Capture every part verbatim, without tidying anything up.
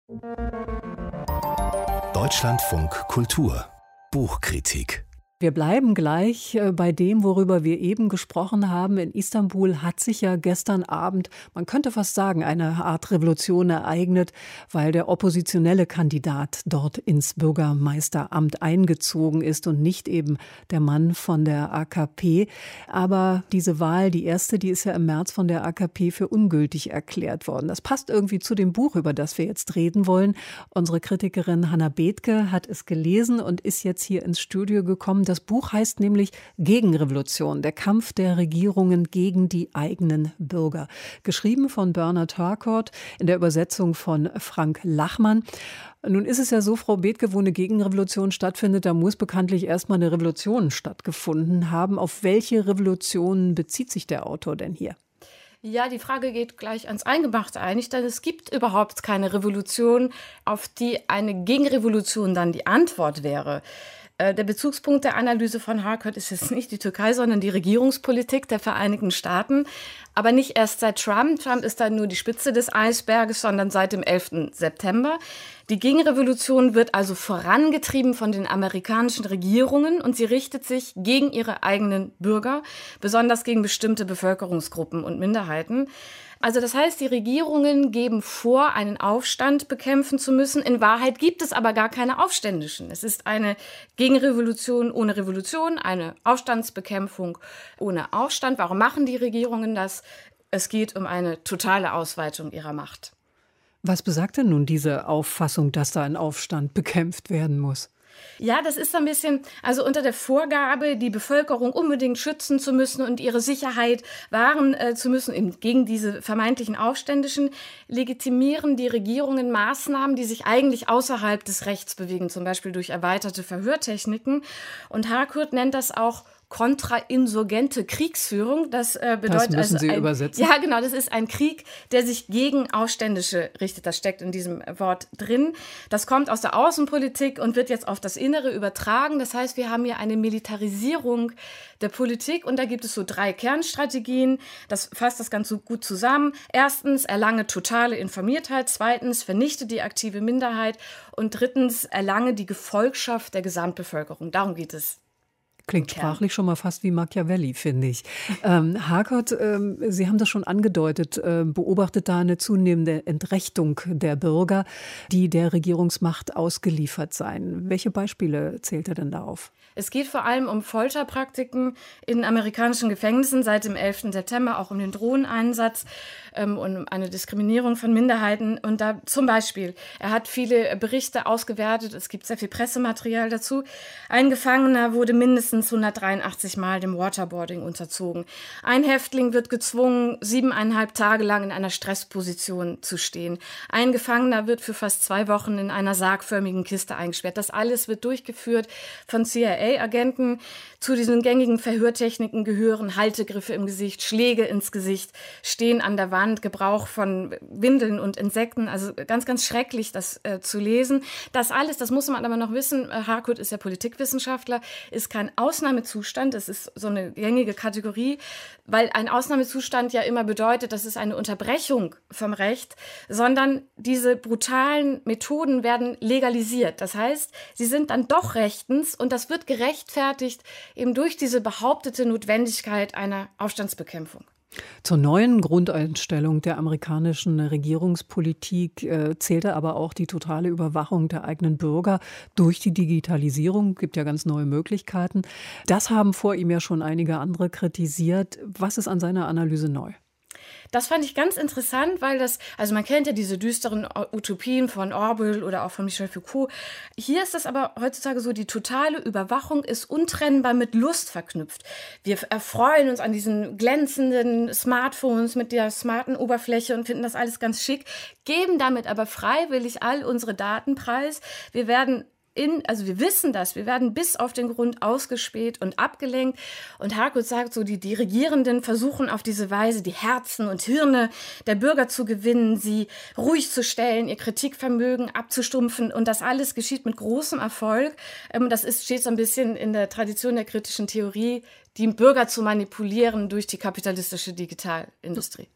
Deutschlandfunk Kultur Buchkritik. Wir bleiben gleich bei dem, worüber wir eben gesprochen haben. In Istanbul hat sich ja gestern Abend, man könnte fast sagen, eine Art Revolution ereignet, weil der oppositionelle Kandidat dort ins Bürgermeisteramt eingezogen ist und nicht eben der Mann von der A K P. Aber diese Wahl, die erste, die ist ja im März von der A K P für ungültig erklärt worden. Das passt irgendwie zu dem Buch, über das wir jetzt reden wollen. Unsere Kritikerin Hannah Bethke hat es gelesen und ist jetzt hier ins Studio gekommen. Das Buch heißt nämlich Gegenrevolution, der Kampf der Regierungen gegen die eigenen Bürger. Geschrieben von Bernard Harcourt, in der Übersetzung von Frank Lachmann. Nun ist es ja so, Frau Bethke, wo eine Gegenrevolution stattfindet, da muss bekanntlich erstmal eine Revolution stattgefunden haben. Auf welche Revolution bezieht sich der Autor denn hier? Ja, die Frage geht gleich ans Eingemachte eigentlich, denn es gibt überhaupt keine Revolution, auf die eine Gegenrevolution dann die Antwort wäre. Der Bezugspunkt der Analyse von Harcourt ist jetzt nicht die Türkei, sondern die Regierungspolitik der Vereinigten Staaten. Aber nicht erst seit Trump. Trump ist dann nur die Spitze des Eisberges, sondern seit dem elften September. Die Gegenrevolution wird also vorangetrieben von den amerikanischen Regierungen und sie richtet sich gegen ihre eigenen Bürger, besonders gegen bestimmte Bevölkerungsgruppen und Minderheiten. Also das heißt, die Regierungen geben vor, einen Aufstand bekämpfen zu müssen. In Wahrheit gibt es aber gar keine Aufständischen. Es ist eine Gegenrevolution ohne Revolution, eine Aufstandsbekämpfung ohne Aufstand. Warum machen die Regierungen das? Es geht um eine totale Ausweitung ihrer Macht. Was besagt denn nun diese Auffassung, dass da ein Aufstand bekämpft werden muss? Ja, das ist so ein bisschen, also unter der Vorgabe, die Bevölkerung unbedingt schützen zu müssen und ihre Sicherheit wahren äh, zu müssen, eben gegen diese vermeintlichen Aufständischen, legitimieren die Regierungen Maßnahmen, die sich eigentlich außerhalb des Rechts bewegen, zum Beispiel durch erweiterte Verhörtechniken. Und Harcourt nennt das auch kontrainsurgente Kriegsführung. Das äh, bedeutet das müssen also Sie ein, übersetzen. Ja, genau, das ist ein Krieg, der sich gegen Aufständische richtet. Das steckt in diesem Wort drin. Das kommt aus der Außenpolitik und wird jetzt auf das Innere übertragen. Das heißt, wir haben hier eine Militarisierung der Politik und da gibt es so drei Kernstrategien. Das fasst das ganz so gut zusammen. Erstens, erlange totale Informiertheit. Zweitens, vernichte die aktive Minderheit. Und drittens, erlange die Gefolgschaft der Gesamtbevölkerung. Darum geht es. Klingt sprachlich schon mal fast wie Machiavelli, finde ich. Ähm, Harcourt, ähm, Sie haben das schon angedeutet, äh, beobachtet da eine zunehmende Entrechtung der Bürger, die der Regierungsmacht ausgeliefert seien. Welche Beispiele zählt er denn da auf? Es geht vor allem um Folterpraktiken in amerikanischen Gefängnissen seit dem elften September, auch um den Drohneneinsatz ähm, und um eine Diskriminierung von Minderheiten. Und da zum Beispiel, er hat viele Berichte ausgewertet, es gibt sehr viel Pressematerial dazu. Ein Gefangener wurde mindestens hundertdreiundachtzig Mal dem Waterboarding unterzogen. Ein Häftling wird gezwungen, siebeneinhalb Tage lang in einer Stressposition zu stehen. Ein Gefangener wird für fast zwei Wochen in einer sargförmigen Kiste eingesperrt. Das alles wird durchgeführt von C I A-Agenten. Zu diesen gängigen Verhörtechniken gehören Haltegriffe im Gesicht, Schläge ins Gesicht, Stehen an der Wand, Gebrauch von Windeln und Insekten. Also ganz, ganz schrecklich, das äh, zu lesen. Das alles, das muss man aber noch wissen, Harcourt ist ja Politikwissenschaftler, ist kein Ausnahmezustand. Es ist so eine gängige Kategorie, weil ein Ausnahmezustand ja immer bedeutet, das ist eine Unterbrechung vom Recht, sondern diese brutalen Methoden werden legalisiert. Das heißt, sie sind dann doch rechtens und das wird gerechtfertigt eben durch diese behauptete Notwendigkeit einer Aufstandsbekämpfung. Zur neuen Grundeinstellung der amerikanischen Regierungspolitik äh, zählte aber auch die totale Überwachung der eigenen Bürger durch die Digitalisierung. Gibt ja ganz neue Möglichkeiten. Das haben vor ihm ja schon einige andere kritisiert. Was ist an seiner Analyse neu? Das fand ich ganz interessant, weil das, also man kennt ja diese düsteren Utopien von Orwell oder auch von Michel Foucault. Hier ist das aber heutzutage so, die totale Überwachung ist untrennbar mit Lust verknüpft. Wir erfreuen uns an diesen glänzenden Smartphones mit der smarten Oberfläche und finden das alles ganz schick, geben damit aber freiwillig all unsere Daten preis. Wir werden In, also wir wissen das, wir werden bis auf den Grund ausgespäht und abgelenkt. Und Harcourt sagt so, die, die Regierenden versuchen auf diese Weise die Herzen und Hirne der Bürger zu gewinnen, sie ruhig zu stellen, ihr Kritikvermögen abzustumpfen. Und das alles geschieht mit großem Erfolg. Ähm, das ist, steht so ein bisschen in der Tradition der kritischen Theorie, die Bürger zu manipulieren durch die kapitalistische Digitalindustrie.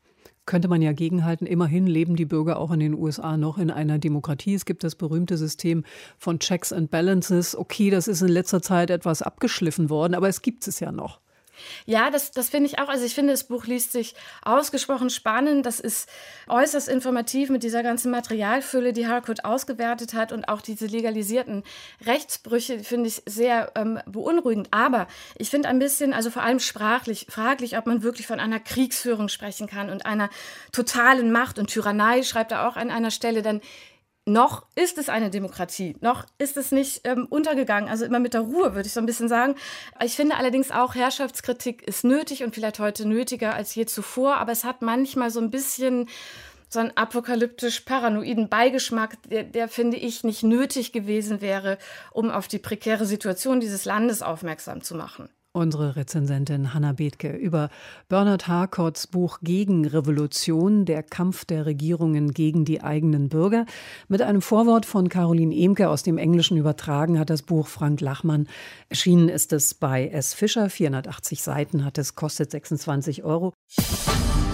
könnte man ja gegenhalten. Immerhin leben die Bürger auch in den U S A noch in einer Demokratie. Es gibt das berühmte System von Checks and Balances. Okay, das ist in letzter Zeit etwas abgeschliffen worden, aber es gibt es ja noch. Ja, das, das finde ich auch. Also ich finde, das Buch liest sich ausgesprochen spannend. Das ist äußerst informativ mit dieser ganzen Materialfülle, die Harcourt ausgewertet hat, und auch diese legalisierten Rechtsbrüche finde ich sehr ähm, beunruhigend. Aber ich finde ein bisschen, also vor allem sprachlich, fraglich, ob man wirklich von einer Kriegsführung sprechen kann und einer totalen Macht und Tyrannei, schreibt er auch an einer Stelle. Denn noch ist es eine Demokratie, noch ist es nicht ähm, untergegangen, also immer mit der Ruhe, würde ich so ein bisschen sagen. Ich finde allerdings auch, Herrschaftskritik ist nötig und vielleicht heute nötiger als je zuvor, aber es hat manchmal so ein bisschen so einen apokalyptisch-paranoiden Beigeschmack, der, der, finde ich, nicht nötig gewesen wäre, um auf die prekäre Situation dieses Landes aufmerksam zu machen. Unsere Rezensentin Hannah Bethke über Bernard Harcourts Buch Gegenrevolution, der Kampf der Regierungen gegen die eigenen Bürger. Mit einem Vorwort von Caroline Ehmke aus dem Englischen übertragen hat das Buch Frank Lachmann. Erschienen ist es bei S. Fischer, vierhundertachtzig Seiten hat es, kostet sechsundzwanzig Euro.